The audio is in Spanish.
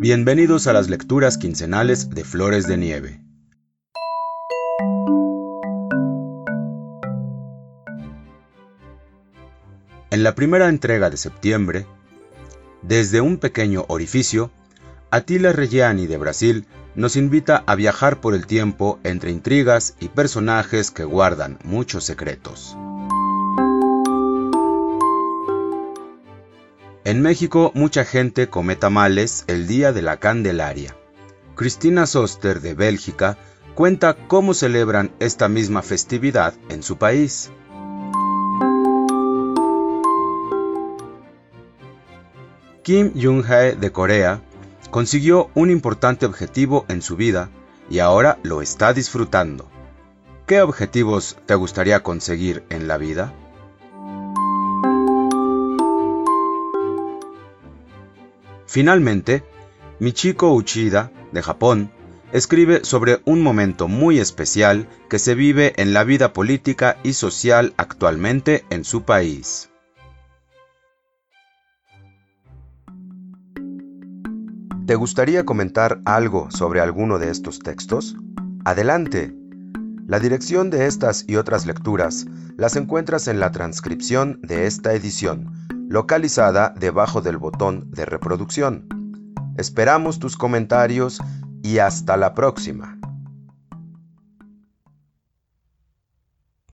Bienvenidos a las lecturas quincenales de Flores de Nieve. En la primera entrega de septiembre, desde un pequeño orificio, Attila Reggiani de Brasil nos invita a viajar por el tiempo entre intrigas y personajes que guardan muchos secretos. En México, mucha gente come tamales el día de la Candelaria. Cristina Soster de Bélgica cuenta cómo celebran esta misma festividad en su país. Kim Jung-hae de Corea consiguió un importante objetivo en su vida y ahora lo está disfrutando. ¿Qué objetivos te gustaría conseguir en la vida? Finalmente, Michiko Uchida, de Japón, escribe sobre un momento muy especial que se vive en la vida política y social actualmente en su país. ¿Te gustaría comentar algo sobre alguno de estos textos? ¡Adelante! La dirección de estas y otras lecturas las encuentras en la transcripción de esta edición, localizada debajo del botón de reproducción. Esperamos tus comentarios y hasta la próxima.